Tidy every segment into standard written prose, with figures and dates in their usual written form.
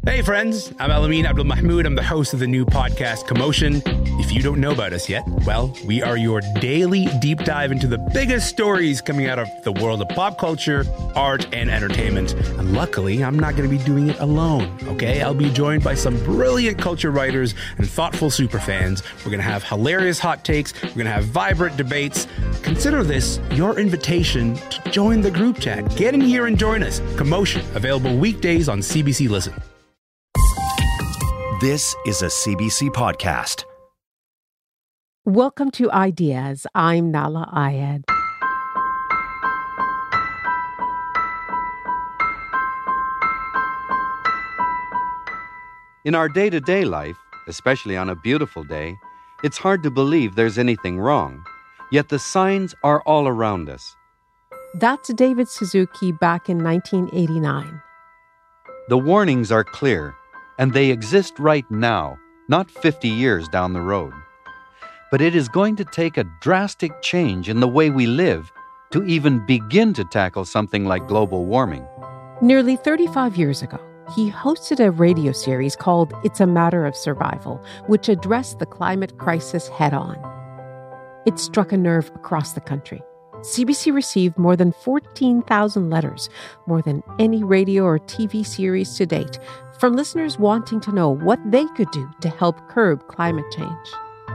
Hey friends, I'm Alamin Abdul Mahmoud. I'm the host of the new podcast, Commotion. If you don't know about us yet, well, we are your daily deep dive into the biggest stories coming out of the world of pop culture, art, and entertainment. And luckily, I'm not going to be doing it alone, okay? I'll be joined by some brilliant culture writers and thoughtful superfans. We're going to have hilarious hot takes. We're going to have vibrant debates. Consider this your invitation to join the group chat. Get in here and join us. Commotion, available weekdays on CBC Listen. This is a CBC podcast. Welcome to Ideas. I'm Nala Ayed. In our day-to-day life, especially on a beautiful day, it's hard to believe there's anything wrong. Yet the signs are all around us. That's David Suzuki back in 1989. The warnings are clear, and they exist right now, not 50 years down the road. But it is going to take a drastic change in the way we live to even begin to tackle something like global warming. Nearly 35 years ago, he hosted a radio series called It's a Matter of Survival, which addressed the climate crisis head-on. It struck a nerve across the country. CBC received more than 14,000 letters, more than any radio or TV series to date, from listeners wanting to know what they could do to help curb climate change.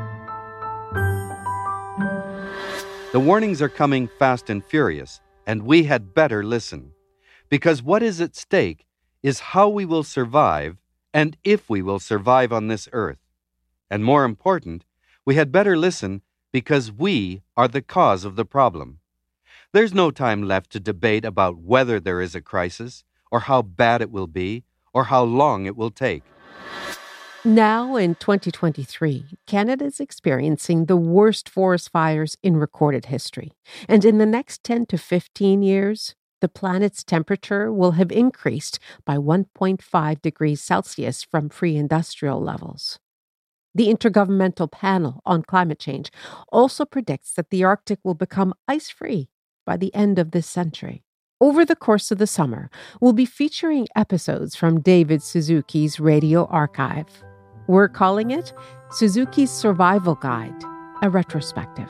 The warnings are coming fast and furious, and we had better listen. Because what is at stake is how we will survive and if we will survive on this earth. And more important, we had better listen because we are the cause of the problem. There's no time left to debate about whether there is a crisis, or how bad it will be, or how long it will take. Now, in 2023, Canada is experiencing the worst forest fires in recorded history. And in the next 10 to 15 years, the planet's temperature will have increased by 1.5 degrees Celsius from pre-industrial levels. The Intergovernmental Panel on Climate Change also predicts that the Arctic will become ice-free by the end of this century. Over the course of the summer, we'll be featuring episodes from David Suzuki's radio archive. We're calling it Suzuki's Survival Guide, a retrospective.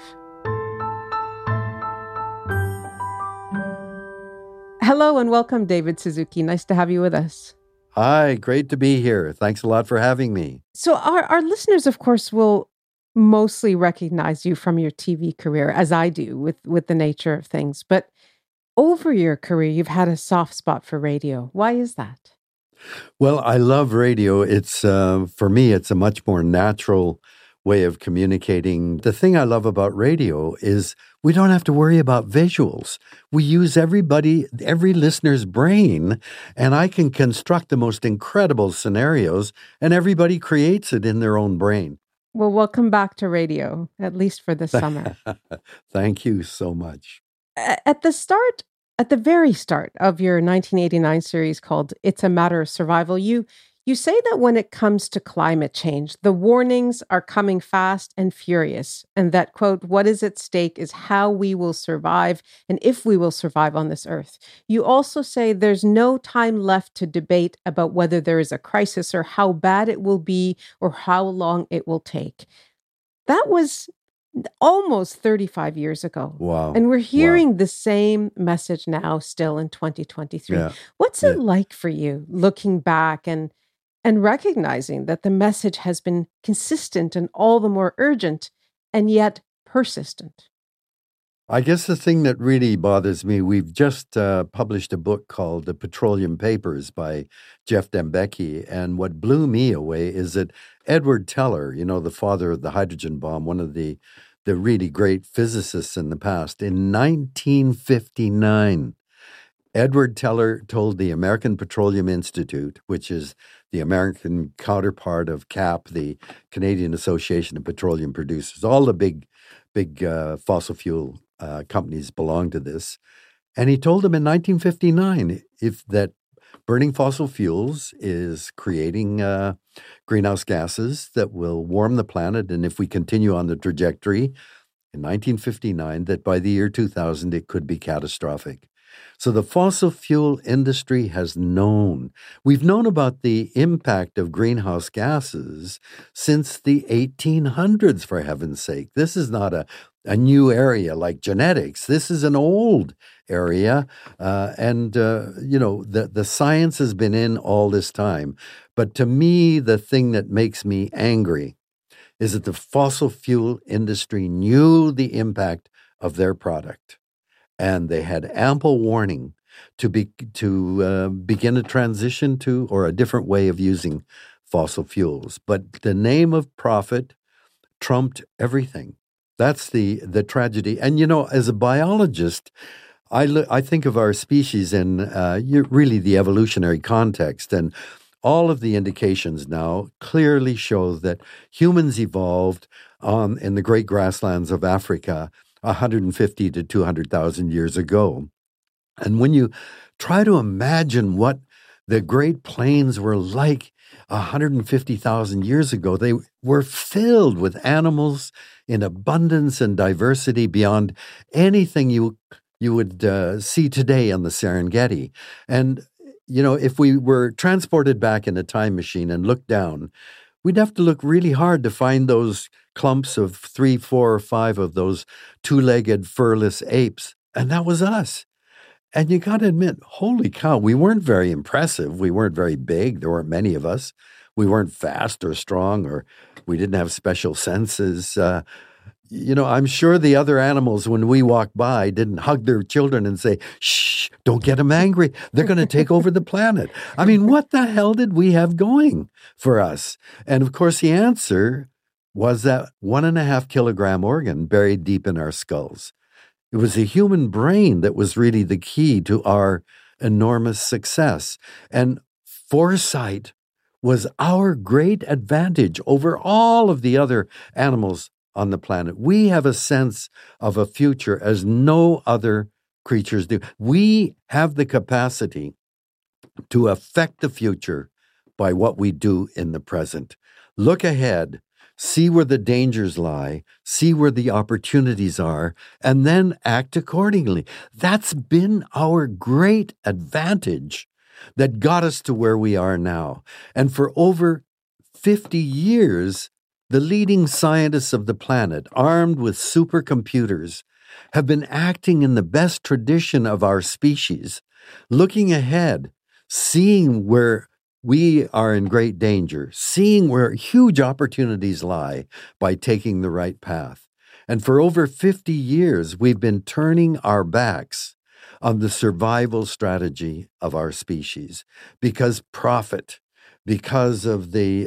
Hello and welcome, David Suzuki. Nice to have you with us. Hi, great to be here. Thanks a lot for having me. So our listeners, of course, will mostly recognize you from your TV career, as I do, with the nature of things. But over your career, you've had a soft spot for radio. Why is that? Well, I love radio. It's for me, it's a much more natural way of communicating. The thing I love about radio is we don't have to worry about visuals. We use every listener's brain, and I can construct the most incredible scenarios, and everybody creates it in their own brain. Well, welcome back to radio, at least for this summer. Thank you so much. At the very start of your 1989 series called It's a Matter of Survival, you say that when it comes to climate change, the warnings are coming fast and furious, and that, quote, what is at stake is how we will survive and if we will survive on this earth. You also say there's no time left to debate about whether there is a crisis or how bad it will be or how long it will take. That was almost 35 years ago. Wow. And we're hearing the same message now still in 2023. Yeah. What's it like for you looking back and recognizing that the message has been consistent and all the more urgent and yet persistent? I guess the thing that really bothers me, we've just published a book called The Petroleum Papers by Jeff Dembicki, and what blew me away is that Edward Teller, the father of the hydrogen bomb, one of the really great physicists in the past, in 1959, Edward Teller told the American Petroleum Institute, which is the American counterpart of CAP, the Canadian Association of Petroleum Producers, all the big fossil fuel companies belong to this. And he told them in 1959 that burning fossil fuels is creating greenhouse gases that will warm the planet. And if we continue on the trajectory in 1959, that by the year 2000, it could be catastrophic. So the fossil fuel industry has known. We've known about the impact of greenhouse gases since the 1800s, for heaven's sake. This is not a new area like genetics. This is an old area. The science has been in all this time. But to me, the thing that makes me angry is that the fossil fuel industry knew the impact of their product, and they had ample warning to begin a transition to or a different way of using fossil fuels. But the name of profit trumped everything. That's the tragedy. And, as a biologist, I think of our species in really the evolutionary context, and all of the indications now clearly show that humans evolved in the great grasslands of Africa 150 to 200,000 years ago. And when you try to imagine what the Great Plains were like 150,000 years ago, they were filled with animals in abundance and diversity beyond anything you would see today on the Serengeti. And if we were transported back in a time machine and looked down, we'd have to look really hard to find those clumps of 3, 4, or 5 of those two-legged furless apes. And that was us. And you got to admit, holy cow, we weren't very impressive. We weren't very big. There weren't many of us. We weren't fast or strong, or we didn't have special senses. I'm sure the other animals, when we walked by, didn't hug their children and say, shh, don't get them angry. They're going to take over the planet. I mean, what the hell did we have going for us? And of course, the answer was that 1.5 kilogram organ buried deep in our skulls. It was the human brain that was really the key to our enormous success. And foresight was our great advantage over all of the other animals on the planet. We have a sense of a future as no other creatures do. We have the capacity to affect the future by what we do in the present. Look ahead, see where the dangers lie, see where the opportunities are, and then act accordingly. That's been our great advantage that got us to where we are now. And for over 50 years, the leading scientists of the planet, armed with supercomputers, have been acting in the best tradition of our species, looking ahead, seeing where we are in great danger, seeing where huge opportunities lie by taking the right path. And for over 50 years, we've been turning our backs on the survival strategy of our species because profit, because of we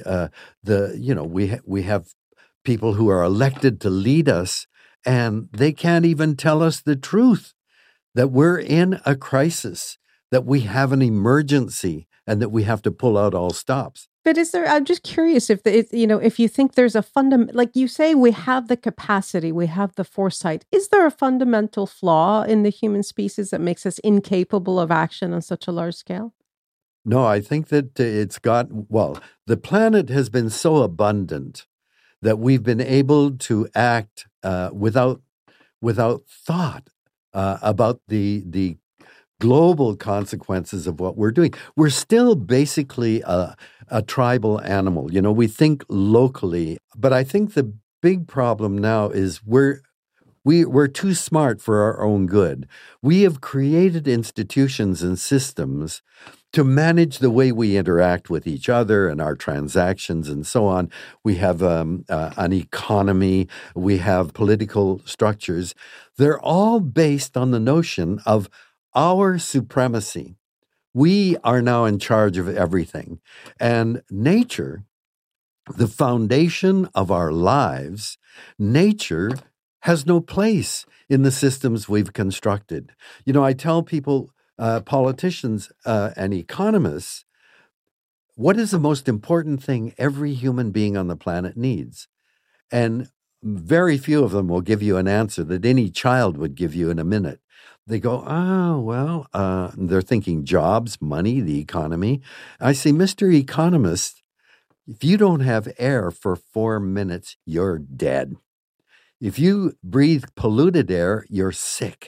have people who are elected to lead us, and they can't even tell us the truth, that we're in a crisis, that we have an emergency, and that we have to pull out all stops. But I'm just curious if you think there's a like you say, we have the capacity, we have the foresight. Is there a fundamental flaw in the human species that makes us incapable of action on such a large scale? No, I think that the planet has been so abundant that we've been able to act without thought about the global consequences of what we're doing. We're still basically a tribal animal. We think locally, but I think the big problem now is we're too smart for our own good. We have created institutions and systems to manage the way we interact with each other and our transactions and so on. We have an economy. We have political structures. They're all based on the notion of our supremacy. We are now in charge of everything. And nature, the foundation of our lives, nature has no place in the systems we've constructed. I tell people, politicians and economists, what is the most important thing every human being on the planet needs? And very few of them will give you an answer that any child would give you in a minute. They go, they're thinking jobs, money, the economy. I say, Mr. Economist, if you don't have air for 4 minutes, you're dead. If you breathe polluted air, you're sick.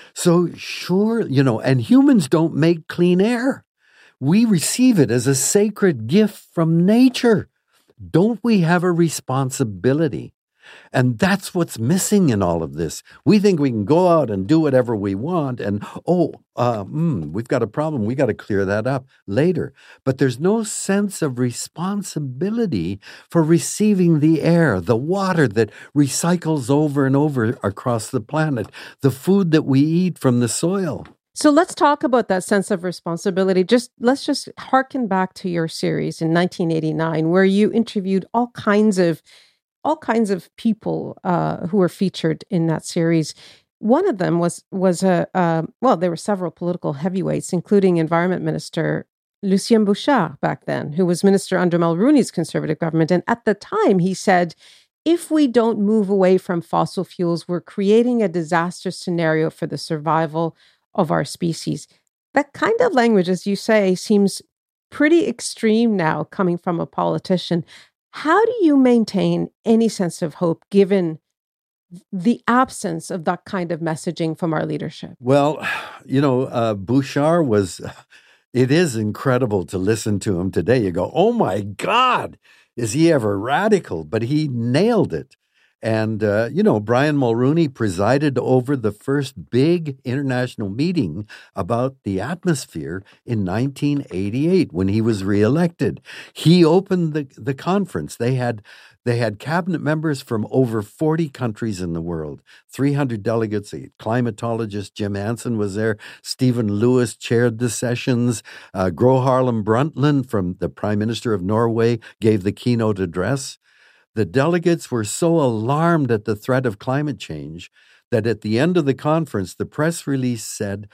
So sure, and humans don't make clean air. We receive it as a sacred gift from nature. Don't we have a responsibility? And that's what's missing in all of this. We think we can go out and do whatever we want, and we've got a problem. We got to clear that up later. But there's no sense of responsibility for receiving the air, the water that recycles over and over across the planet, the food that we eat from the soil. So let's talk about that sense of responsibility. Let's just harken back to your series in 1989, where you interviewed all kinds of people who were featured in that series. One of them was there were several political heavyweights, including Environment Minister Lucien Bouchard back then, who was minister under Mulroney's Conservative government. And at the time, he said, if we don't move away from fossil fuels, we're creating a disaster scenario for the survival of our species. That kind of language, as you say, seems pretty extreme now coming from a politician. How do you maintain any sense of hope given the absence of that kind of messaging from our leadership? Well, Bouchard it is incredible to listen to him today. You go, oh my God, is he ever radical? But he nailed it. And, Brian Mulroney presided over the first big international meeting about the atmosphere in 1988 when he was reelected. He opened the conference. They had cabinet members from over 40 countries in the world, 300 delegates. A climatologist, Jim Hansen, was there. Stephen Lewis chaired the sessions. Gro Harlem Brundtland, from the Prime Minister of Norway, gave the keynote address. The delegates were so alarmed at the threat of climate change that at the end of the conference, the press release said,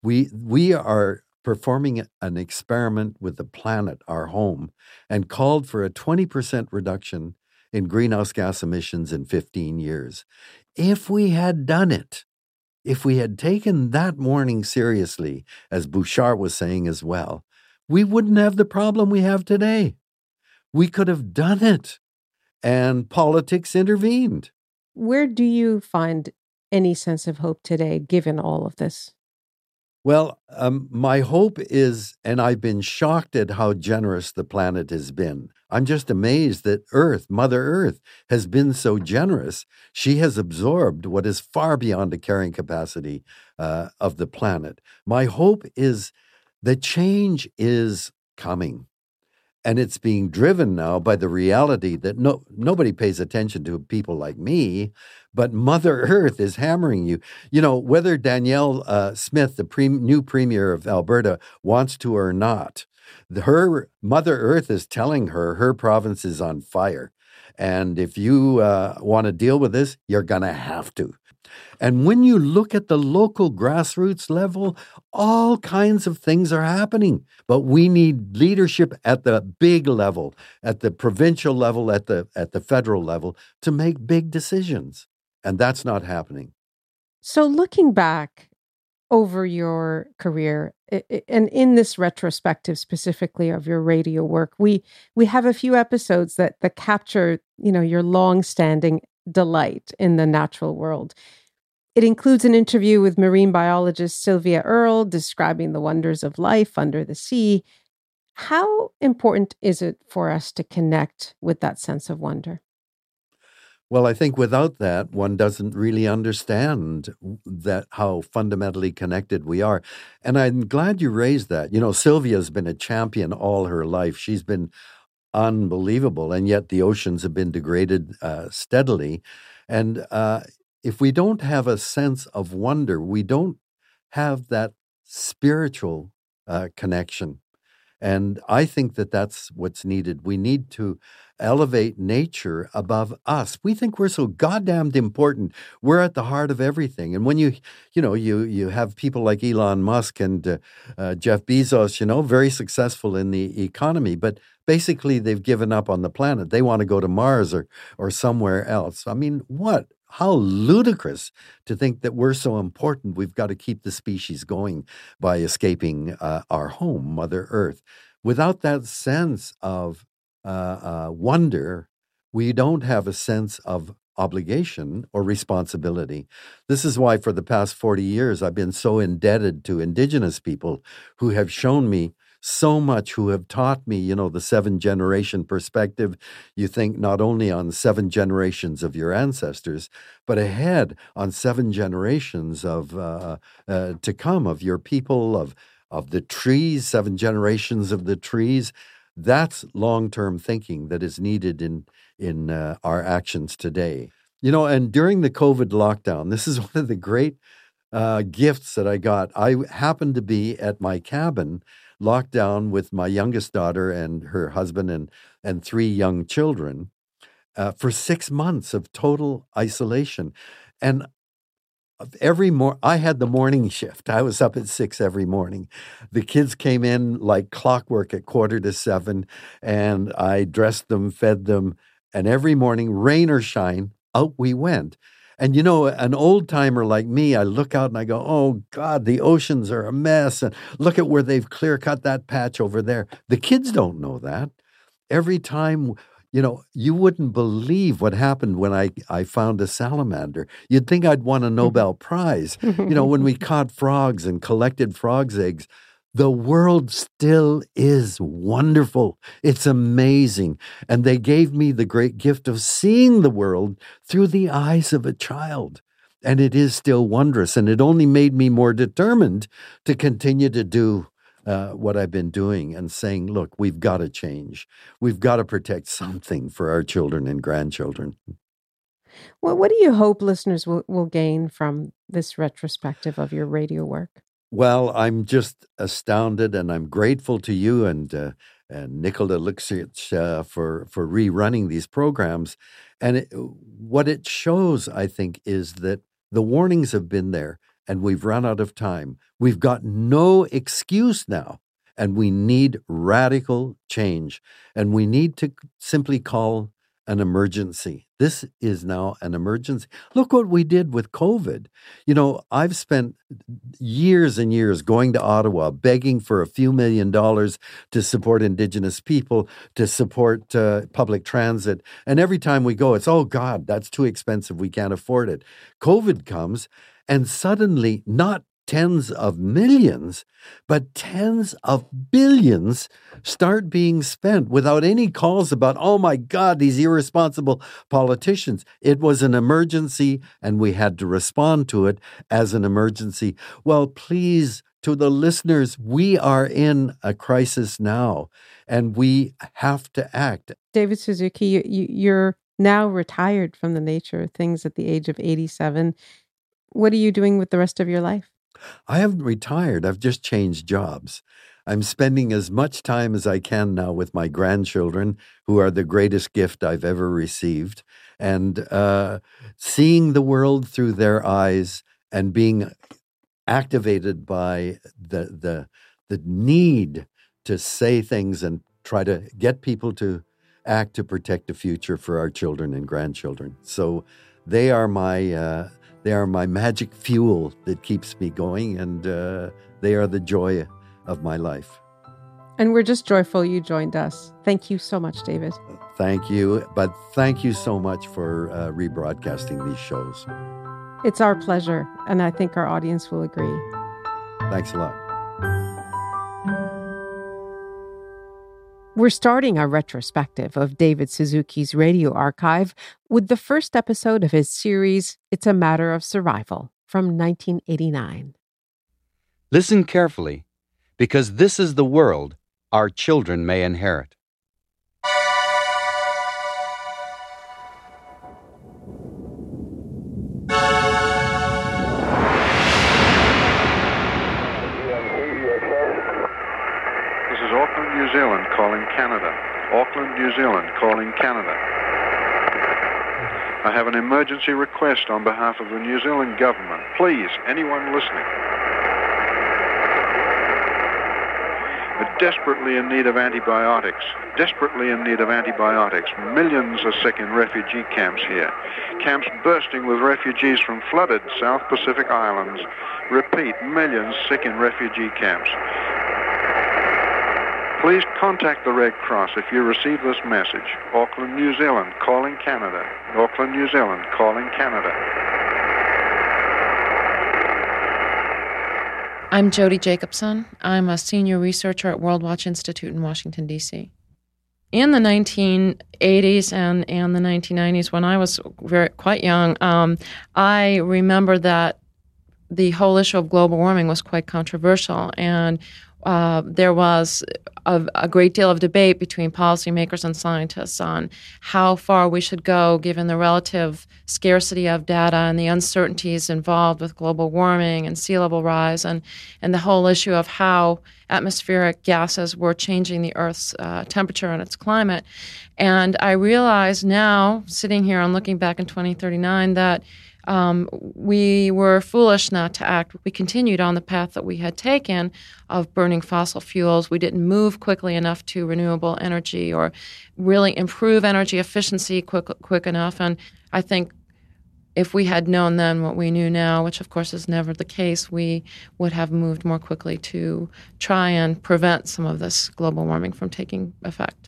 we are performing an experiment with the planet, our home, and called for a 20% reduction in greenhouse gas emissions in 15 years. If we had done it, if we had taken that warning seriously, as Bouchard was saying as well, we wouldn't have the problem we have today. We could have done it. And politics intervened. Where do you find any sense of hope today, given all of this? Well, my hope is, and I've been shocked at how generous the planet has been. I'm just amazed that Mother Earth, has been so generous. She has absorbed what is far beyond the carrying capacity of the planet. My hope is that change is coming. And it's being driven now by the reality that nobody pays attention to people like me, but Mother Earth is hammering you. Whether Danielle Smith, the new premier of Alberta, wants to or not, her Mother Earth is telling her province is on fire. And if you want to deal with this, you're going to have to. And when you look at the local grassroots level, all kinds of things are happening. But we need leadership at the big level, at the provincial level, at the federal level, to make big decisions. And that's not happening. So looking back over your career, and in this retrospective specifically of your radio work, we have a few episodes that capture, your long-standing delight in the natural world. It includes an interview with marine biologist Sylvia Earle describing the wonders of life under the sea. How important is it for us to connect with that sense of wonder? Well, I think without that, one doesn't really understand how fundamentally connected we are. And I'm glad you raised that. Sylvia's been a champion all her life. She's been unbelievable, and yet the oceans have been degraded steadily. And if we don't have a sense of wonder, we don't have that spiritual connection. And I think that's what's needed. We need to elevate nature above us. We think we're so goddamned important. We're at the heart of everything. And when you have people like Elon Musk and Jeff Bezos, very successful in the economy, but basically they've given up on the planet. They want to go to Mars or somewhere else. I mean, what? How ludicrous to think that we're so important. We've got to keep the species going by escaping our home, Mother Earth. Without that sense of wonder, we don't have a sense of obligation or responsibility. This is why for the past 40 years, I've been so indebted to Indigenous people who have shown me so much, who have taught me, the 7-generation perspective. You think not only on 7 generations of your ancestors, but ahead on 7 generations of to come of your people, of the trees, 7 generations of the trees. That's long-term thinking that is needed in our actions today. And during the COVID lockdown, this is one of the great gifts that I got. I happened to be at my cabin locked down with my youngest daughter and her husband and 3 young children for 6 months of total isolation. And I had the morning shift. I was up at 6 every morning. The kids came in like clockwork at 6:45, and I dressed them, fed them, and every morning, rain or shine, out we went. And an old timer like me, I look out and I go, oh God, the oceans are a mess. And look at where they've clear cut that patch over there. The kids don't know that. Every time, you wouldn't believe what happened when I found a salamander. You'd think I'd won a Nobel Prize. When we caught frogs and collected frogs' eggs, the world still is wonderful. It's amazing. And they gave me the great gift of seeing the world through the eyes of a child. And it is still wondrous. And it only made me more determined to continue to do what I've been doing and saying, look, we've got to change. We've got to protect something for our children and grandchildren. Well, what do you hope listeners will gain from this retrospective of your radio work? Well, I'm just astounded, and I'm grateful to you and Nicola Luksic for rerunning these programs. And what it shows, I think, is that the warnings have been there, and we've run out of time. We've got no excuse now, and we need radical change. And we need to simply call an emergency. This is now an emergency. Look what we did with COVID. I've spent years and years going to Ottawa, begging for a few $1 million to support Indigenous people, to support public transit. And every time we go, it's, oh God, that's too expensive. We can't afford it. COVID comes, and suddenly not tens of millions, but tens of billions start being spent without any calls about, oh my God, these irresponsible politicians. It was an emergency, and we had to respond to it as an emergency. Well, please, to the listeners, we are in a crisis now, and we have to act. David Suzuki, you're now retired from the nature of things at the age of 87. What are you doing with the rest of your life? I haven't retired. I've just changed jobs. I'm spending as much time as I can now with my grandchildren, who are the greatest gift I've ever received, and seeing the world through their eyes and being activated by the need to say things and try to get people to act to protect the future for our children and grandchildren. So they are my magic fuel that keeps me going, and they are the joy of my life. And we're just joyful you joined us. Thank you so much, David. Thank you. But thank you so much for rebroadcasting these shows. It's our pleasure, and I think our audience will agree. Thanks a lot. We're starting our retrospective of David Suzuki's radio archive with the first episode of his series, It's a Matter of Survival, from 1989. Listen carefully, because this is the world our children may inherit. Auckland, New Zealand, calling Canada. Auckland, New Zealand, calling Canada. I have an emergency request on behalf of the New Zealand government. Please, anyone listening. We're desperately in need of antibiotics. Desperately in need of antibiotics. Millions are sick in refugee camps here. Camps bursting with refugees from flooded South Pacific islands. Repeat, millions sick in refugee camps. Please contact the Red Cross if you receive this message. Auckland, New Zealand, calling Canada. Auckland, New Zealand, calling Canada. I'm Jody Jacobson. I'm a senior researcher at World Watch Institute in Washington, D.C. In the 1980s and the 1990s, when I was quite young, I remember that the whole issue of global warming was quite controversial, and there was a great deal of debate between policymakers and scientists on how far we should go given the relative scarcity of data and the uncertainties involved with global warming and sea level rise and the whole issue of how atmospheric gases were changing the Earth's temperature and its climate. And I realize now, sitting here and looking back in 2039, that we were foolish not to act. We continued on the path that we had taken of burning fossil fuels. We didn't move quickly enough to renewable energy or really improve energy efficiency quick enough. And I think if we had known then what we knew now, which of course is never the case, we would have moved more quickly to try and prevent some of this global warming from taking effect.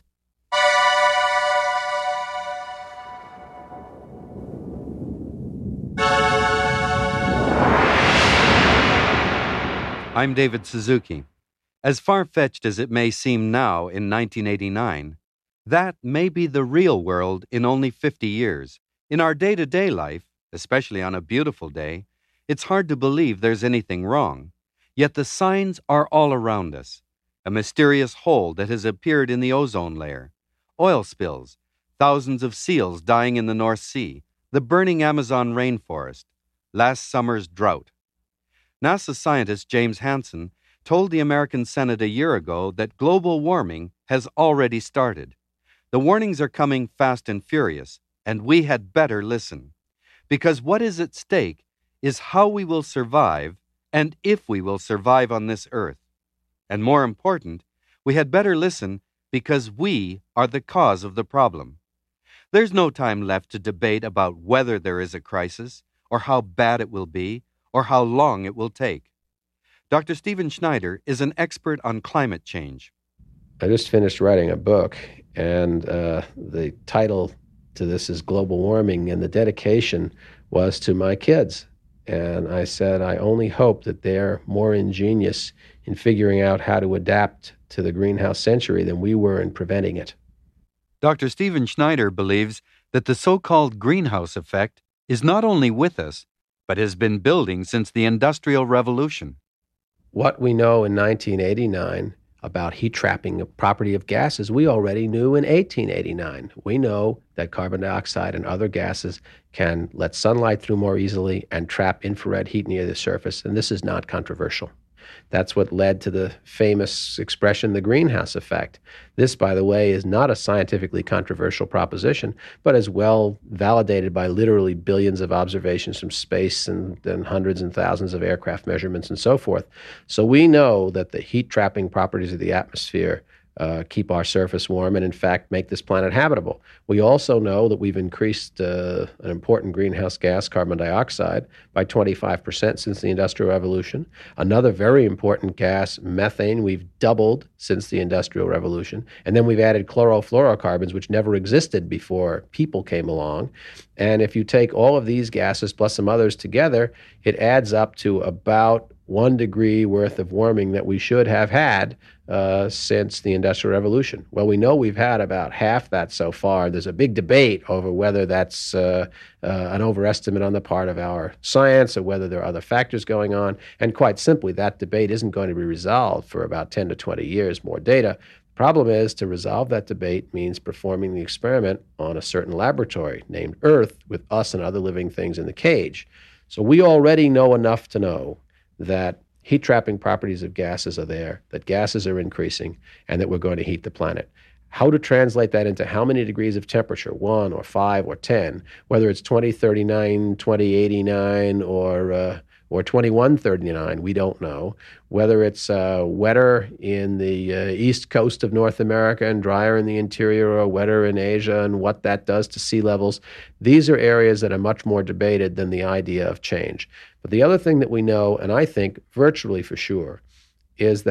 I'm David Suzuki. As far-fetched as it may seem now in 1989, that may be the real world in only 50 years. In our day-to-day life, especially on a beautiful day, it's hard to believe there's anything wrong. Yet the signs are all around us. A mysterious hole that has appeared in the ozone layer, oil spills, thousands of seals dying in the North Sea, the burning Amazon rainforest, last summer's drought. NASA scientist James Hansen told the American Senate a year ago that global warming has already started. The warnings are coming fast and furious, and we had better listen. Because what is at stake is how we will survive and if we will survive on this earth. And more important, we had better listen because we are the cause of the problem. There's no time left to debate about whether there is a crisis, or how bad it will be, or how long it will take. Dr. Stephen Schneider is an expert on climate change. I just finished writing a book, and the title to this is Global Warming, and the dedication was to my kids. And I said, I only hope that they're more ingenious in figuring out how to adapt to the greenhouse century than we were in preventing it. Dr. Stephen Schneider believes that the so-called greenhouse effect is not only with us, but has been building since the Industrial Revolution. What we know in 1989 about heat trapping, a property of gases, we already knew in 1889. We know that carbon dioxide and other gases can let sunlight through more easily and trap infrared heat near the surface, and this is not controversial. That's what led to the famous expression, the greenhouse effect. This, by the way, is not a scientifically controversial proposition, but is well validated by literally billions of observations from space and then hundreds and thousands of aircraft measurements and so forth. So we know that the heat-trapping properties of the atmosphere keep our surface warm and, in fact, make this planet habitable. We also know that we've increased an important greenhouse gas, carbon dioxide, by 25% since the Industrial Revolution. Another very important gas, methane, we've doubled since the Industrial Revolution. And then we've added chlorofluorocarbons, which never existed before people came along. And if you take all of these gases plus some others together, it adds up to about 1 degree worth of warming that we should have had since the Industrial Revolution. Well, we know we've had about half that so far. There's a big debate over whether that's an overestimate on the part of our science or whether there are other factors going on. And quite simply, that debate isn't going to be resolved for about 10 to 20 years, more data. The problem is, to resolve that debate means performing the experiment on a certain laboratory named Earth with us and other living things in the cage. So we already know enough to know that heat-trapping properties of gases are there, that gases are increasing, and that we're going to heat the planet. How to translate that into how many degrees of temperature, 1 or 5 or 10, whether it's 2039, 2089, or 2139, we don't know. Whether it's wetter in the east coast of North America and drier in the interior, or wetter in Asia, and what that does to sea levels, these are areas that are much more debated than the idea of change. But the other thing that we know, and I think virtually for sure, is that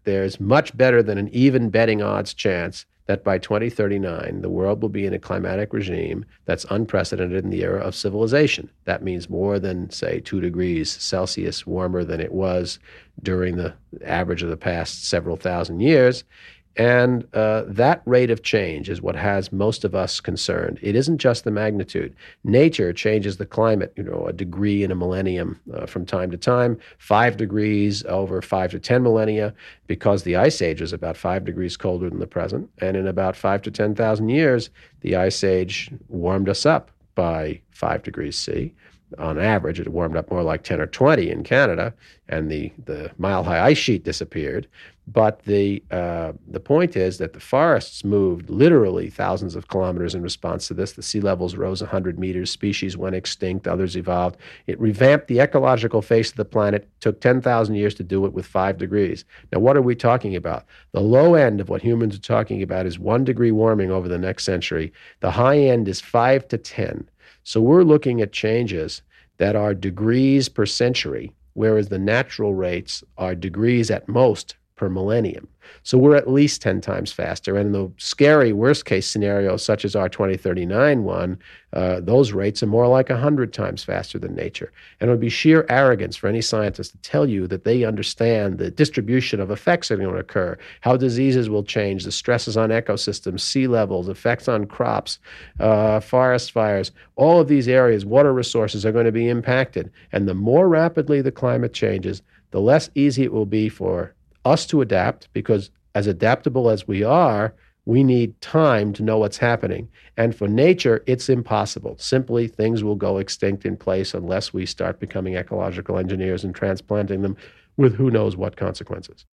there's much better than an even betting odds chance that by 2039, the world will be in a climatic regime that's unprecedented in the era of civilization. That means more than, say, 2 degrees Celsius warmer than it was during the average of the past several thousand years. And that rate of change is what has most of us concerned. It isn't just the magnitude. Nature changes the climate, a degree in a millennium from time to time, 5 degrees over 5 to 10 millennia, because the Ice Age was about 5 degrees colder than the present. And in about 5 to 10,000 years, the Ice Age warmed us up by 5 degrees C. On average, it warmed up more like 10 or 20 in Canada, and the mile-high ice sheet disappeared. But the point is that the forests moved literally thousands of kilometers in response to this. The sea levels rose 100 meters. Species went extinct. Others evolved. It revamped the ecological face of the planet. It took 10,000 years to do it with 5 degrees. Now, what are we talking about? The low end of what humans are talking about is 1 degree warming over the next century. The high end is 5 to 10. So we're looking at changes that are degrees per century, whereas the natural rates are degrees at most per millennium. So we're at least 10 times faster. And the scary worst-case scenarios, such as our 2039 one, those rates are more like 100 times faster than nature. And it would be sheer arrogance for any scientist to tell you that they understand the distribution of effects that are going to occur, how diseases will change, the stresses on ecosystems, sea levels, effects on crops, forest fires. All of these areas, water resources are going to be impacted. And the more rapidly the climate changes, the less easy it will be for us to adapt, because as adaptable as we are, we need time to know what's happening. And for nature, it's impossible. Simply, things will go extinct in place unless we start becoming ecological engineers and transplanting them with who knows what consequences.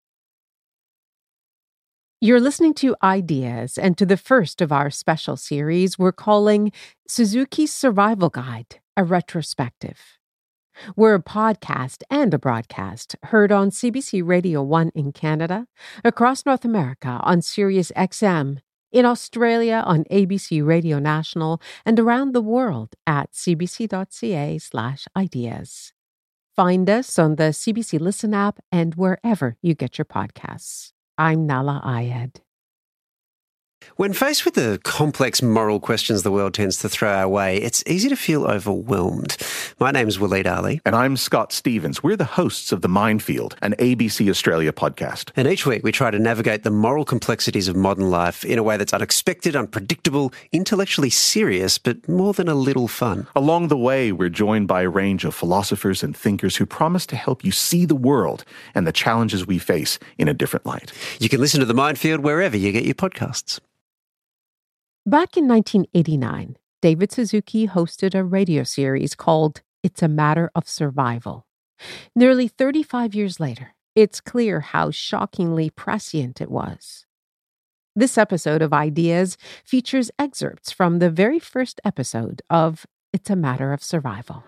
You're listening to Ideas, and to the first of our special series we're calling Suzuki's Survival Guide, a retrospective. We're a podcast and a broadcast heard on CBC Radio 1 in Canada, across North America on Sirius XM, in Australia on ABC Radio National, and around the world at cbc.ca/ideas. Find us on the CBC Listen app and wherever you get your podcasts. I'm Nahlah Ayed. When faced with the complex moral questions the world tends to throw our way, it's easy to feel overwhelmed. My name's Waleed Ali. And I'm Scott Stevens. We're the hosts of The Minefield, an ABC Australia podcast. And each week we try to navigate the moral complexities of modern life in a way that's unexpected, unpredictable, intellectually serious, but more than a little fun. Along the way, we're joined by a range of philosophers and thinkers who promise to help you see the world and the challenges we face in a different light. You can listen to The Minefield wherever you get your podcasts. Back in 1989, David Suzuki hosted a radio series called It's a Matter of Survival. Nearly 35 years later, it's clear how shockingly prescient it was. This episode of Ideas features excerpts from the very first episode of It's a Matter of Survival.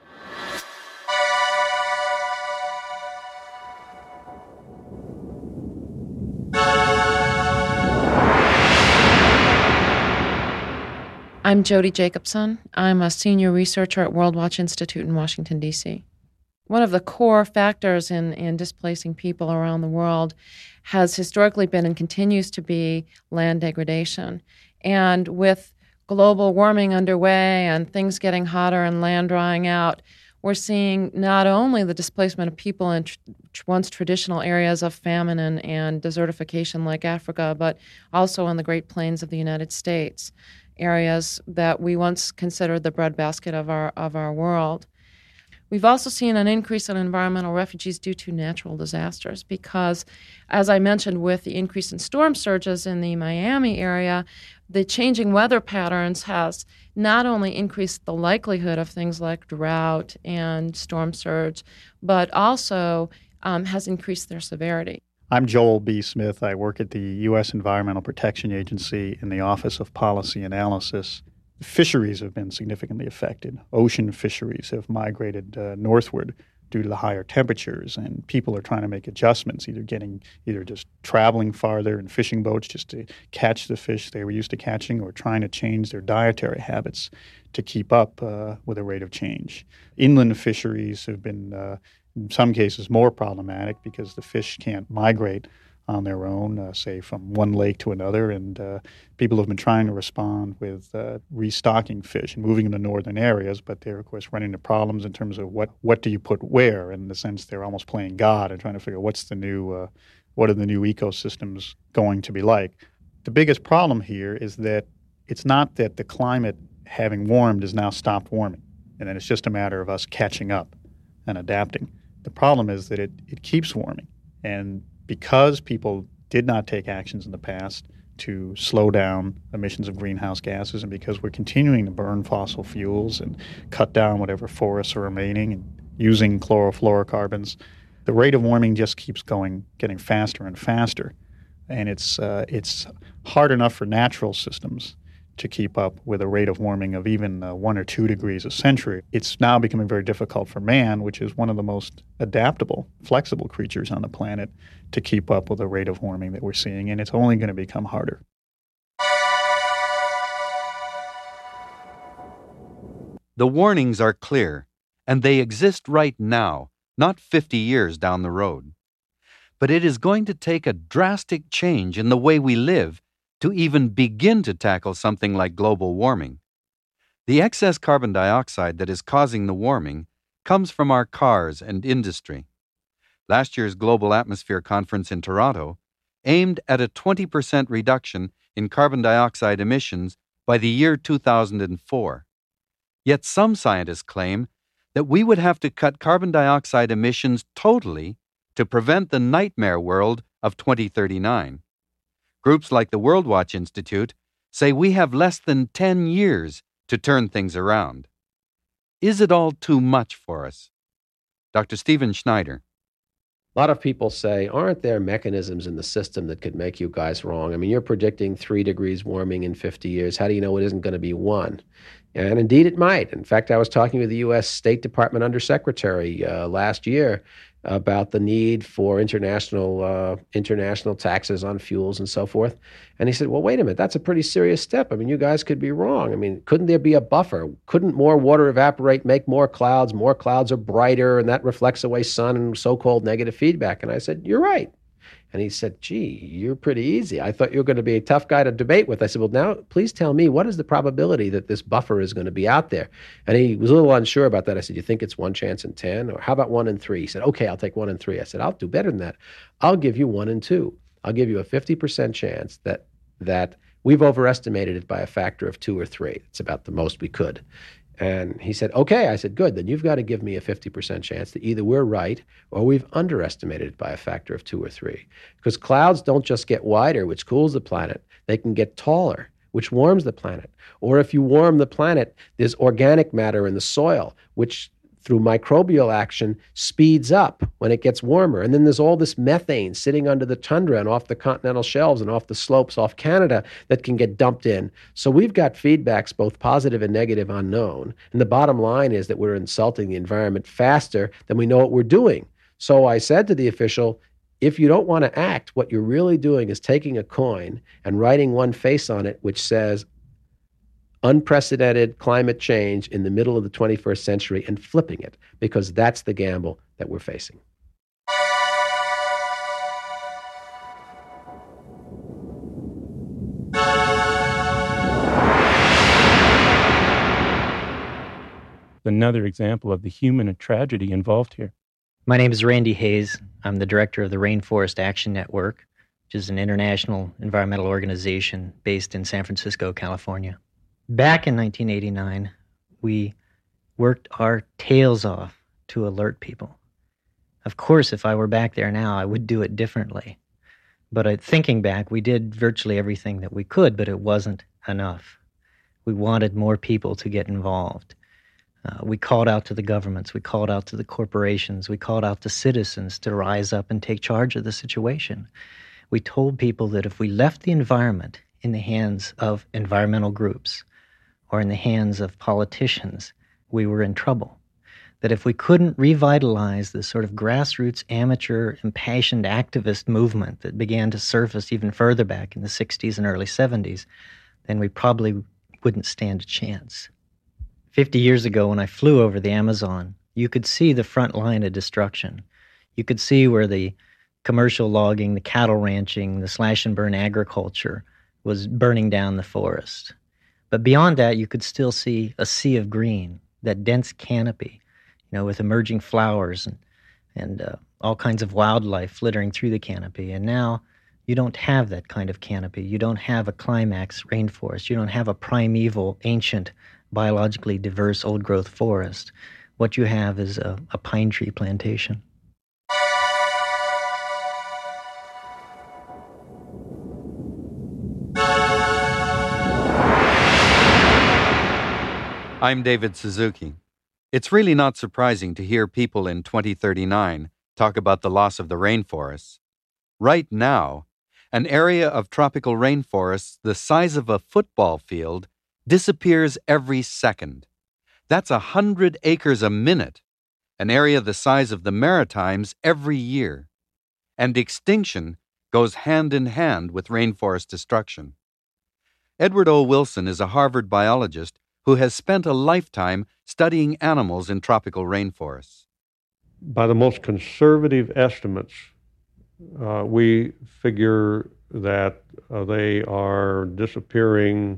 I'm Jody Jacobson. I'm a senior researcher at World Watch Institute in Washington, D.C. One of the core factors in displacing people around the world has historically been and continues to be land degradation. And with global warming underway and things getting hotter and land drying out, we're seeing not only the displacement of people in once traditional areas of famine and desertification like Africa, but also in the Great Plains of the United States, areas that we once considered the breadbasket of our world. We've also seen an increase in environmental refugees due to natural disasters because, as I mentioned, with the increase in storm surges in the Miami area, the changing weather patterns has not only increased the likelihood of things like drought and storm surge, but also has increased their severity. I'm Joel B. Smith. I work at the U.S. Environmental Protection Agency in the Office of Policy Analysis. Fisheries have been significantly affected. Ocean fisheries have migrated northward due to the higher temperatures, and people are trying to make adjustments, either just traveling farther in fishing boats just to catch the fish they were used to catching, or trying to change their dietary habits to keep up with the rate of change. Inland fisheries have been in some cases more problematic because the fish can't migrate on their own, say from one lake to another, and people have been trying to respond with restocking fish and moving into northern areas, but they're, of course, running into problems in terms of what do you put where. In the sense, they're almost playing God and trying to figure out what are the new ecosystems going to be like. The biggest problem here is that it's not that the climate, having warmed, has now stopped warming, and then it's just a matter of us catching up and adapting. The problem is that it keeps warming, and because people did not take actions in the past to slow down emissions of greenhouse gases, and because we're continuing to burn fossil fuels and cut down whatever forests are remaining and using chlorofluorocarbons, the rate of warming just keeps getting faster and faster. And it's hard enough for natural systems to keep up with a rate of warming of even 1 or 2 degrees a century. It's now becoming very difficult for man, which is one of the most adaptable, flexible creatures on the planet, to keep up with the rate of warming that we're seeing, and it's only going to become harder. The warnings are clear, and they exist right now, not 50 years down the road. But it is going to take a drastic change in the way we live to even begin to tackle something like global warming. The excess carbon dioxide that is causing the warming comes from our cars and industry. Last year's Global Atmosphere Conference in Toronto aimed at a 20% reduction in carbon dioxide emissions by the year 2004. Yet some scientists claim that we would have to cut carbon dioxide emissions totally to prevent the nightmare world of 2039. Groups like the World Watch Institute say we have less than 10 years to turn things around. Is it all too much for us? Dr. Stephen Schneider. A lot of people say, aren't there mechanisms in the system that could make you guys wrong? I mean, you're predicting 3 degrees warming in 50 years. How do you know it isn't going to be 1? And indeed it might. In fact, I was talking with the U.S. State Department Undersecretary last year about the need for international taxes on fuels and so forth. And he said, well, wait a minute, that's a pretty serious step. I mean, you guys could be wrong. I mean, couldn't there be a buffer? Couldn't more water evaporate, make more clouds? More clouds are brighter, and that reflects away sun and so-called negative feedback. And I said, you're right. And he said, gee, you're pretty easy. I thought you were going to be a tough guy to debate with. I said, well, now please tell me, what is the probability that this buffer is going to be out there? And he was a little unsure about that. I said, you think it's 1 chance in 10? Or how about 1 in 3? He said, okay, I'll take 1 in 3. I said, I'll do better than that. I'll give you 1 in 2. I'll give you a 50% chance that we've overestimated it by a factor of 2 or 3. It's about the most we could. And he said, okay. I said, good. Then you've got to give me a 50% chance that either we're right or we've underestimated it by a factor of 2 or 3. Because clouds don't just get wider, which cools the planet. They can get taller, which warms the planet. Or if you warm the planet, there's organic matter in the soil, which through microbial action speeds up when it gets warmer. And then there's all this methane sitting under the tundra and off the continental shelves and off the slopes off Canada that can get dumped in. So we've got feedbacks, both positive and negative, unknown. And the bottom line is that we're insulting the environment faster than we know what we're doing. So I said to the official, if you don't want to act, what you're really doing is taking a coin and writing one face on it, which says, unprecedented climate change in the middle of the 21st century, and flipping it, because that's the gamble that we're facing. Another example of the human tragedy involved here. My name is Randy Hayes. I'm the director of the Rainforest Action Network, which is an international environmental organization based in San Francisco, California. Back in 1989, we worked our tails off to alert people. Of course, if I were back there now, I would do it differently. But thinking back, we did virtually everything that we could, but it wasn't enough. We wanted more people to get involved. We called out to the governments, we called out to the corporations, we called out to citizens to rise up and take charge of the situation. We told people that if we left the environment in the hands of environmental groups, or in the hands of politicians, we were in trouble. That if we couldn't revitalize this sort of grassroots, amateur, impassioned activist movement that began to surface even further back in the 60s and early 70s, then we probably wouldn't stand a chance. 50 years ago, when I flew over the Amazon, you could see the front line of destruction. You could see where the commercial logging, the cattle ranching, the slash and burn agriculture was burning down the forest. But beyond that, you could still see a sea of green, that dense canopy, with emerging flowers and all kinds of wildlife flittering through the canopy. And now you don't have that kind of canopy. You don't have a climax rainforest. You don't have a primeval, ancient, biologically diverse old-growth forest. What you have is a pine tree plantation. I'm David Suzuki. It's really not surprising to hear people in 2039 talk about the loss of the rainforests. Right now, an area of tropical rainforests the size of a football field disappears every second. That's 100 acres a minute, an area the size of the Maritimes every year. And extinction goes hand in hand with rainforest destruction. Edward O. Wilson is a Harvard biologist who has spent a lifetime studying animals in tropical rainforests. By the most conservative estimates, we figure that they are disappearing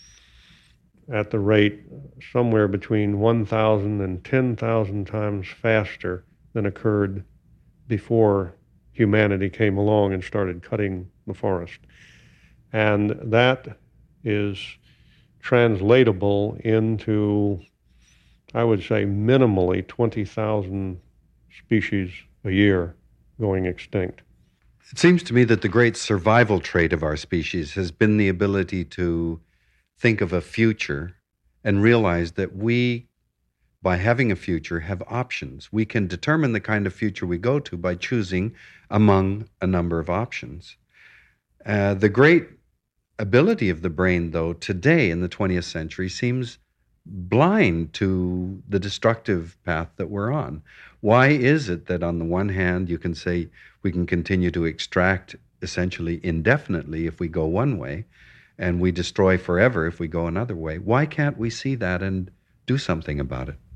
at the rate somewhere between 1,000 and 10,000 times faster than occurred before humanity came along and started cutting the forest. And that is translatable into, I would say, minimally 20,000 species a year going extinct. It seems to me that the great survival trait of our species has been the ability to think of a future and realize that we, by having a future, have options. We can determine the kind of future we go to by choosing among a number of options. The great ability of the brain, though, today in the 20th century seems blind to the destructive path that we're on. Why is it that on the one hand you can say we can continue to extract essentially indefinitely if we go one way, and we destroy forever if we go another way? Why can't we see that and do something about it?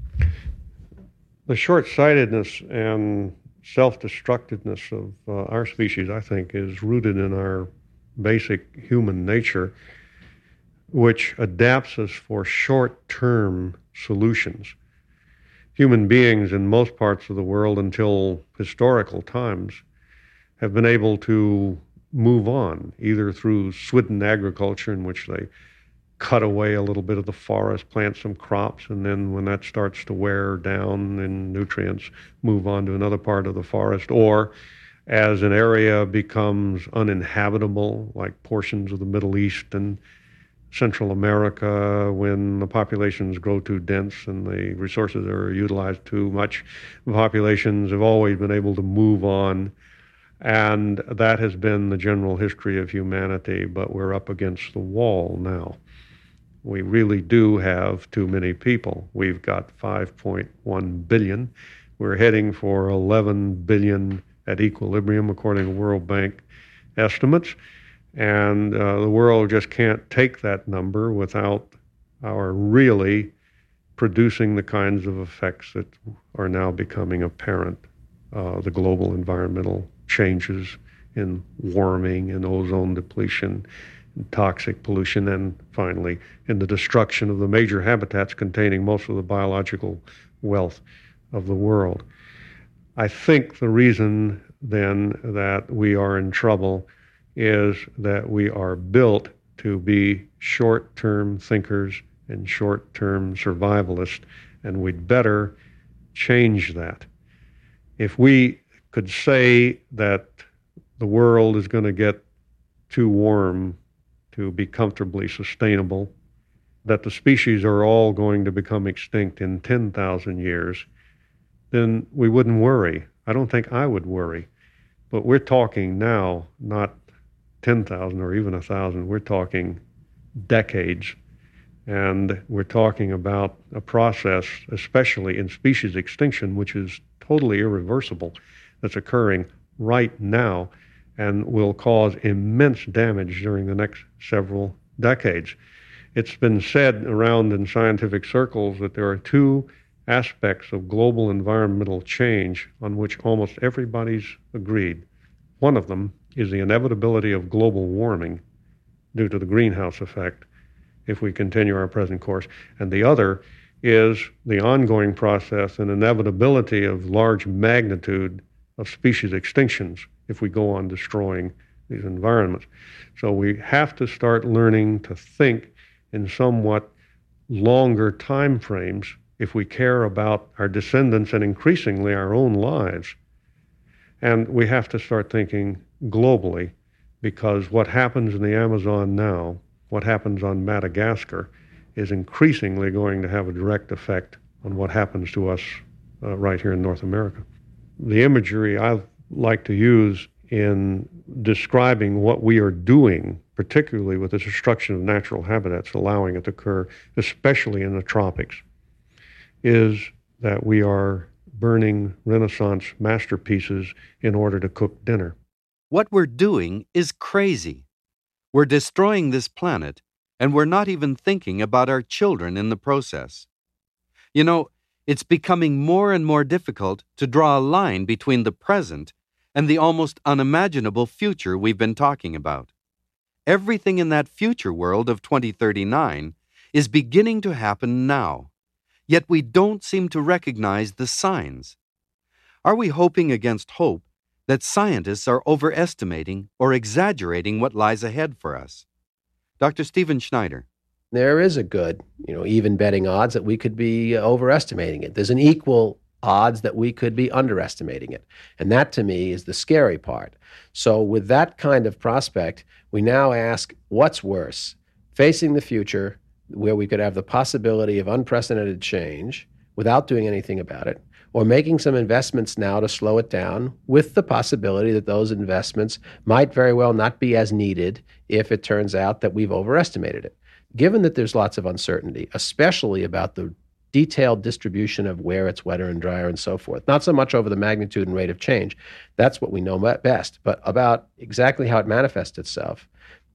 The short-sightedness and self-destructiveness of our species, I think, is rooted in our basic human nature, which adapts us for short-term solutions. Human beings in most parts of the world until historical times have been able to move on, either through swidden agriculture, in which they cut away a little bit of the forest, plant some crops, and then when that starts to wear down in nutrients, move on to another part of the forest, or as an area becomes uninhabitable, like portions of the Middle East and Central America, when the populations grow too dense and the resources are utilized too much, the populations have always been able to move on. And that has been the general history of humanity, but we're up against the wall now. We really do have too many people. We've got 5.1 billion. We're heading for 11 billion at equilibrium, according to World Bank estimates. And the world just can't take that number without our really producing the kinds of effects that are now becoming apparent. The global environmental changes in warming and ozone depletion, and toxic pollution, and finally in the destruction of the major habitats containing most of the biological wealth of the world. I think the reason then that we are in trouble is that we are built to be short-term thinkers and short-term survivalists, and we'd better change that. If we could say that the world is going to get too warm to be comfortably sustainable, that the species are all going to become extinct in 10,000 years, then we wouldn't worry. I don't think I would worry. But we're talking now, not 10,000 or even 1,000. We're talking decades. And we're talking about a process, especially in species extinction, which is totally irreversible, that's occurring right now and will cause immense damage during the next several decades. It's been said around in scientific circles that there are two aspects of global environmental change on which almost everybody's agreed. One of them is the inevitability of global warming due to the greenhouse effect if we continue our present course. And the other is the ongoing process and inevitability of large magnitude of species extinctions if we go on destroying these environments. So we have to start learning to think in somewhat longer time frames if we care about our descendants and increasingly our own lives. And we have to start thinking globally, because what happens in the Amazon now, what happens on Madagascar, is increasingly going to have a direct effect on what happens to us right here in North America. The imagery I like to use in describing what we are doing, particularly with the destruction of natural habitats, allowing it to occur, especially in the tropics, is that we are burning Renaissance masterpieces in order to cook dinner. What we're doing is crazy. We're destroying this planet, and we're not even thinking about our children in the process. You know, it's becoming more and more difficult to draw a line between the present and the almost unimaginable future we've been talking about. Everything in that future world of 2039 is beginning to happen now, yet we don't seem to recognize the signs. Are we hoping against hope that scientists are overestimating or exaggerating what lies ahead for us? Dr. Stephen Schneider. There is a good, even betting odds that we could be overestimating it. There's an equal odds that we could be underestimating it. And that, to me, is the scary part. So with that kind of prospect, we now ask, what's worse? Facing the future, where we could have the possibility of unprecedented change without doing anything about it, or making some investments now to slow it down with the possibility that those investments might very well not be as needed if it turns out that we've overestimated it. Given that there's lots of uncertainty, especially about the detailed distribution of where it's wetter and drier and so forth, not so much over the magnitude and rate of change, that's what we know best, but about exactly how it manifests itself.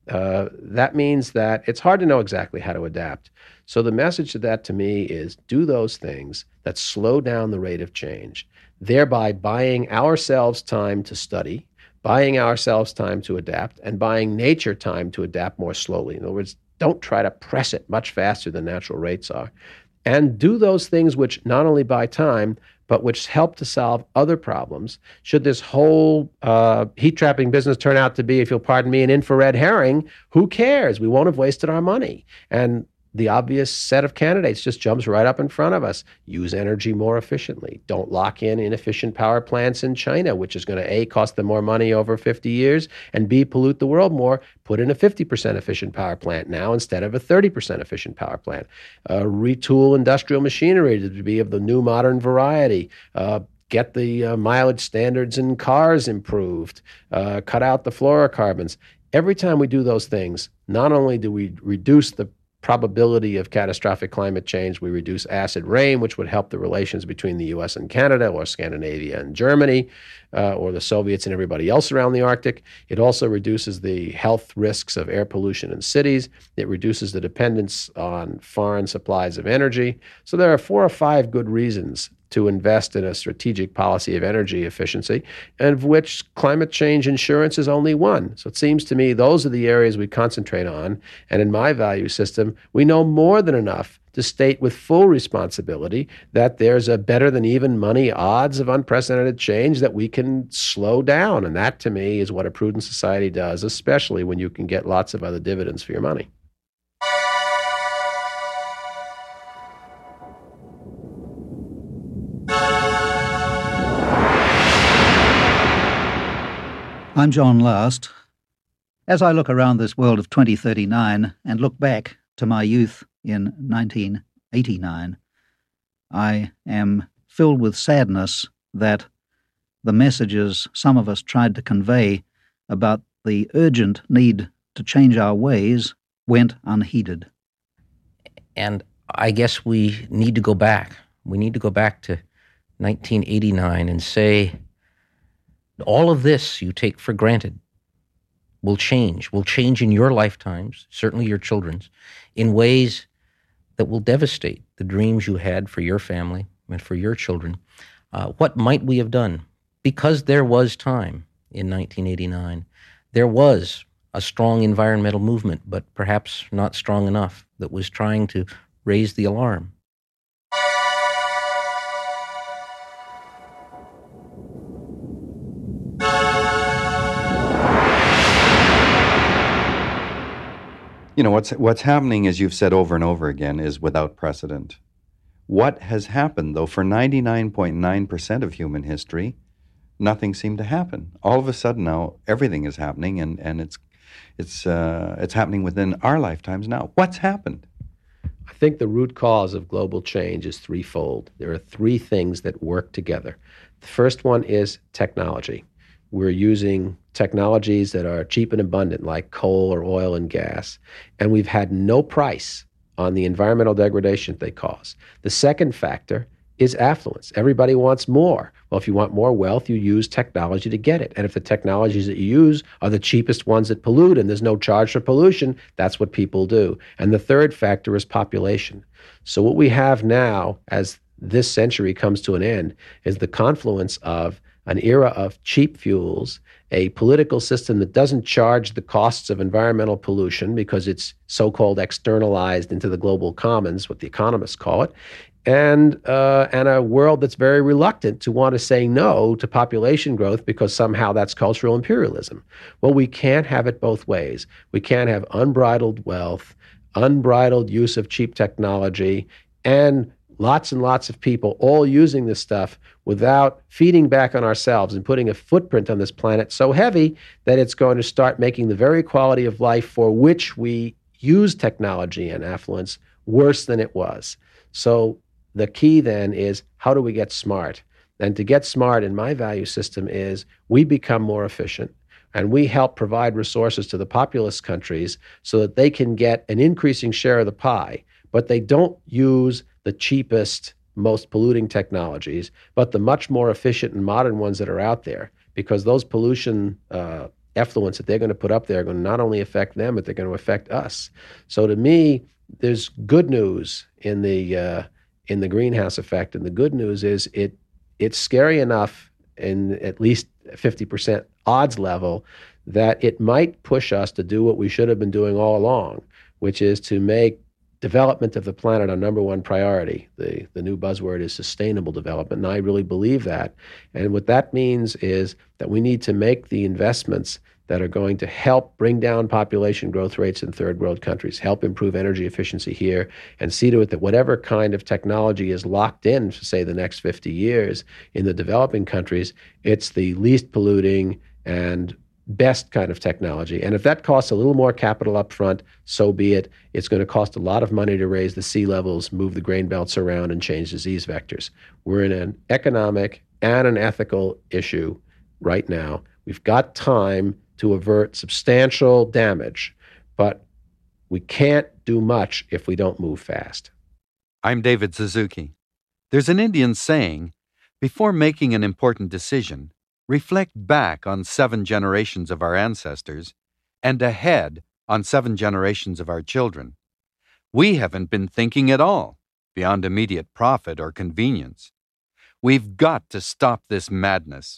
That means that it's hard to know exactly how to adapt. So the message to that, to me, is do those things that slow down the rate of change, thereby buying ourselves time to study, buying ourselves time to adapt, and buying nature time to adapt more slowly. In other words, don't try to press it much faster than natural rates are. And do those things which not only buy time, but which help to solve other problems. Should this whole heat trapping business turn out to be, if you'll pardon me, an infrared herring, who cares? We won't have wasted our money. And the obvious set of candidates just jumps right up in front of us. Use energy more efficiently. Don't lock in inefficient power plants in China, which is going to, A, cost them more money over 50 years, and B, pollute the world more. Put in a 50% efficient power plant now instead of a 30% efficient power plant. Retool industrial machinery to be of the new modern variety. Get the mileage standards in cars improved. Cut out the fluorocarbons. Every time we do those things, not only do we reduce the probability of catastrophic climate change, we reduce acid rain, which would help the relations between the U.S. and Canada, or Scandinavia and Germany, or the Soviets and everybody else around the Arctic. It also reduces the health risks of air pollution in cities. It reduces the dependence on foreign supplies of energy. So there are 4 or 5 good reasons to invest in a strategic policy of energy efficiency, and of which climate change insurance is only one. So it seems to me those are the areas we concentrate on. And in my value system, we know more than enough to state with full responsibility that there's a better than even money odds of unprecedented change that we can slow down. And that, to me, is what a prudent society does, especially when you can get lots of other dividends for your money. I'm John Last. As I look around this world of 2039 and look back to my youth in 1989, I am filled with sadness that the messages some of us tried to convey about the urgent need to change our ways went unheeded. And I guess we need to go back. We need to go back to 1989 and say, all of this you take for granted will change in your lifetimes, certainly your children's, in ways that will devastate the dreams you had for your family and for your children. What might we have done? Because there was time, in 1989. There was a strong environmental movement, but perhaps not strong enough, that was trying to raise the alarm. You know, what's happening, as you've said over and over again, is without precedent. What has happened, though, for 99.9% of human history, nothing seemed to happen. All of a sudden now, everything is happening, and it's happening within our lifetimes now. What's happened? I think the root cause of global change is threefold. There are three things that work together. The first one is technology. We're using technologies that are cheap and abundant, like coal or oil and gas, and we've had no price on the environmental degradation they cause. The second factor is affluence. Everybody wants more. Well, if you want more wealth, you use technology to get it. And if the technologies that you use are the cheapest ones that pollute and there's no charge for pollution, that's what people do. And the third factor is population. So what we have now, as this century comes to an end, is the confluence of an era of cheap fuels, a political system that doesn't charge the costs of environmental pollution because it's so-called externalized into the global commons, what the economists call it, and a world that's very reluctant to want to say no to population growth because somehow that's cultural imperialism. Well, we can't have it both ways. We can't have unbridled wealth, unbridled use of cheap technology, and lots and lots of people all using this stuff without feeding back on ourselves and putting a footprint on this planet so heavy that it's going to start making the very quality of life for which we use technology and affluence worse than it was. So the key then is, how do we get smart? And to get smart in my value system is we become more efficient and we help provide resources to the populous countries so that they can get an increasing share of the pie, but they don't use the cheapest, most polluting technologies, but the much more efficient and modern ones that are out there, because those pollution effluents that they're going to put up there are going to not only affect them, but they're going to affect us. So to me, there's good news in the greenhouse effect, and the good news is it's scary enough in at least 50% odds level that it might push us to do what we should have been doing all along, which is to make development of the planet our number one priority. The new buzzword is sustainable development, and I really believe that. And what that means is that we need to make the investments that are going to help bring down population growth rates in third world countries, help improve energy efficiency here, and see to it that whatever kind of technology is locked in for, say, the next 50 years in the developing countries, it's the least polluting and best kind of technology. And if that costs a little more capital up front, so be it. It's going to cost a lot of money to raise the sea levels, move the grain belts around, and change disease vectors. We're in an economic and an ethical issue right now. We've got time to avert substantial damage, but we can't do much if we don't move fast. I'm David Suzuki. There's an Indian saying, before making an important decision, reflect back on 7 generations of our ancestors and ahead on 7 generations of our children. We haven't been thinking at all beyond immediate profit or convenience. We've got to stop this madness.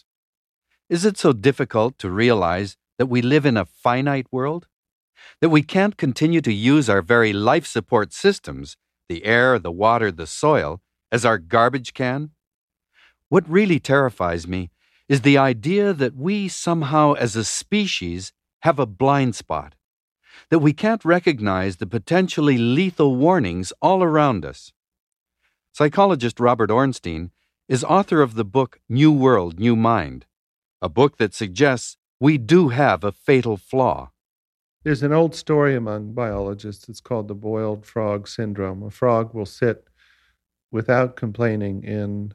Is it so difficult to realize that we live in a finite world? That we can't continue to use our very life support systems, the air, the water, the soil, as our garbage can? What really terrifies me is the idea that we somehow as a species have a blind spot, that we can't recognize the potentially lethal warnings all around us. Psychologist Robert Ornstein is author of the book New World, New Mind, a book that suggests we do have a fatal flaw. There's an old story among biologists. It's called the boiled frog syndrome. A frog will sit without complaining in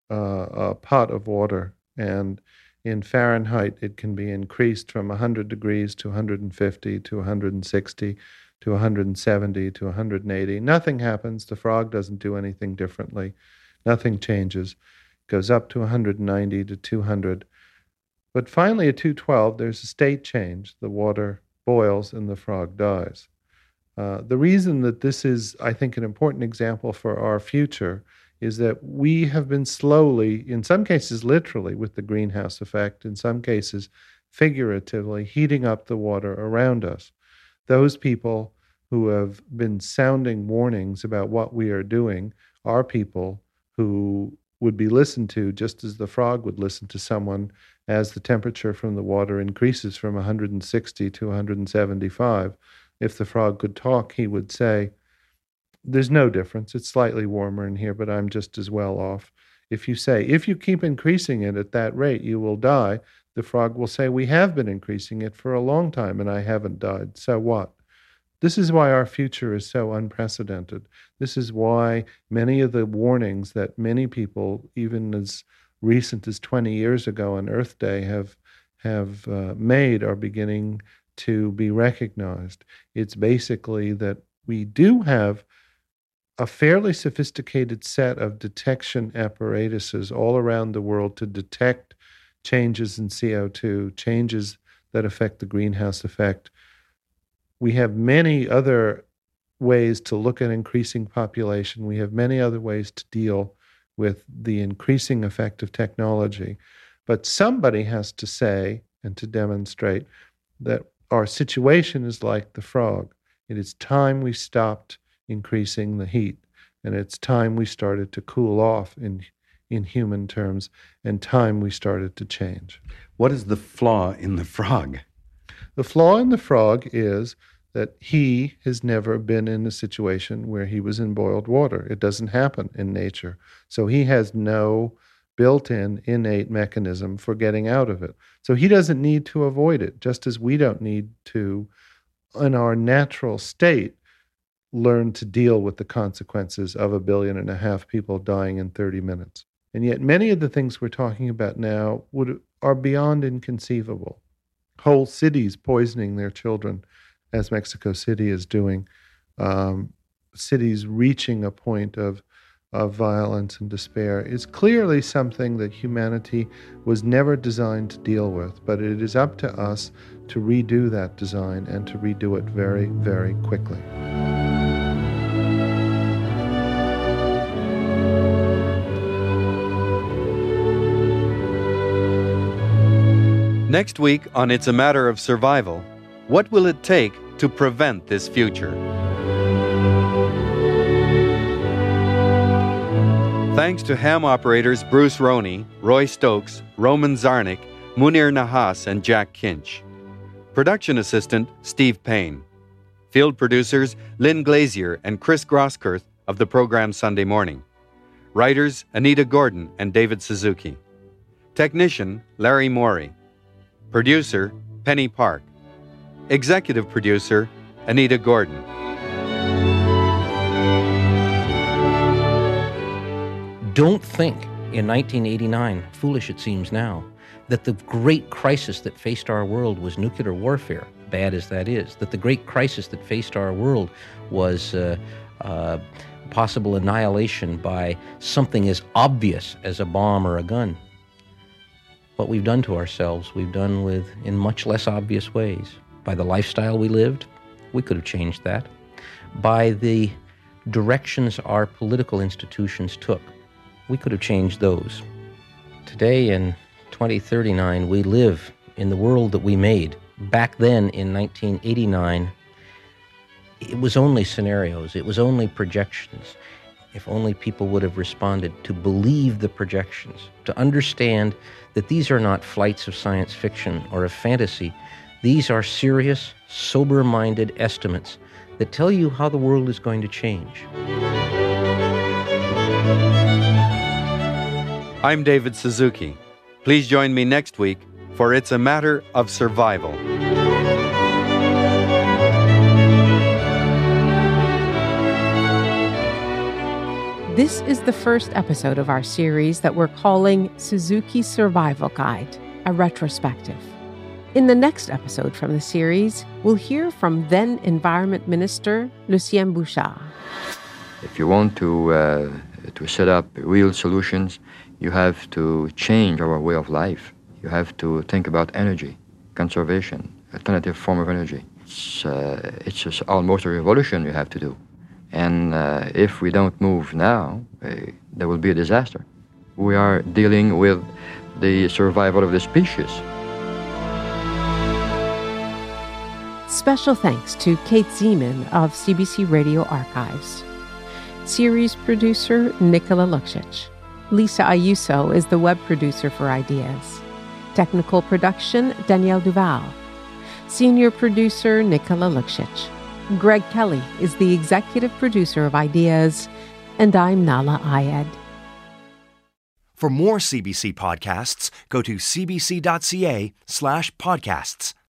a pot of water, and in Fahrenheit it can be increased from 100 degrees to 150 to 160 to 170 to 180. Nothing happens. The frog doesn't do anything differently. Nothing changes. It goes up to 190 to 200. But finally at 212 there's a state change. The water boils and the frog dies. The reason that this is, I think, an important example for our future is that we have been slowly, in some cases literally with the greenhouse effect, in some cases figuratively, heating up the water around us. Those people who have been sounding warnings about what we are doing are people who would be listened to just as the frog would listen to someone as the temperature from the water increases from 160 to 175. If the frog could talk, he would say, there's no difference. It's slightly warmer in here, but I'm just as well off. If you say, if you keep increasing it at that rate, you will die, the frog will say, we have been increasing it for a long time and I haven't died. So what? This is why our future is so unprecedented. This is why many of the warnings that many people, even as recent as 20 years ago on Earth Day, have made are beginning to be recognized. It's basically that we do have a fairly sophisticated set of detection apparatuses all around the world to detect changes in CO2, changes that affect the greenhouse effect. We have many other ways to look at increasing population. We have many other ways to deal with the increasing effect of technology. But somebody has to say and to demonstrate that our situation is like the frog. It is time we stopped increasing the heat, and it's time we started to cool off in human terms, and time we started to change. What is the flaw in the frog? The flaw in the frog is that he has never been in a situation where he was in boiled water. It doesn't happen in nature. So he has no built-in innate mechanism for getting out of it. So he doesn't need to avoid it, just as we don't need to, in our natural state, learn to deal with the consequences of 1.5 billion people dying in 30 minutes. And yet many of the things we're talking about now are beyond inconceivable. Whole cities poisoning their children, as Mexico City is doing, cities reaching a point of violence and despair, is clearly something that humanity was never designed to deal with. But it is up to us to redo that design and to redo it very, very quickly. Next week on It's a Matter of Survival, what will it take to prevent this future? Thanks to ham operators Bruce Roney, Roy Stokes, Roman Zarnik, Munir Nahas, and Jack Kinch. Production assistant Steve Payne. Field producers Lynn Glazier and Chris Grosskirth of the program Sunday Morning. Writers Anita Gordon and David Suzuki. Technician Larry Morey. Producer Penny Park. Executive producer Anita Gordon. Don't think in 1989, foolish it seems now, that the great crisis that faced our world was nuclear warfare, bad as that is, that the great crisis that faced our world was possible annihilation by something as obvious as a bomb or a gun. What we've done to ourselves, we've done in much less obvious ways. By the lifestyle we lived, we could have changed that. By the directions our political institutions took, we could have changed those. Today, in 2039, we live in the world that we made. Back then, in 1989, it was only scenarios, it was only projections. If only people would have responded to believe the projections, to understand that these are not flights of science fiction or of fantasy. These are serious, sober-minded estimates that tell you how the world is going to change. I'm David Suzuki. Please join me next week for It's a Matter of Survival. This is the first episode of our series that we're calling Suzuki Survival Guide, a retrospective. In the next episode from the series, we'll hear from then Environment Minister Lucien Bouchard. If you want to set up real solutions, you have to change our way of life. You have to think about energy, conservation, alternative form of energy. It's just almost a revolution you have to do. And if we don't move now, there will be a disaster. We are dealing with the survival of the species. Special thanks to Kate Zeman of CBC Radio Archives. Series producer Nikola Luksic. Lisa Ayuso is the web producer for Ideas. Technical production Danielle Duval. Senior producer Nikola Luksic. Greg Kelly is the executive producer of Ideas, and I'm Nahlah Ayed. For more CBC podcasts, go to cbc.ca/podcasts.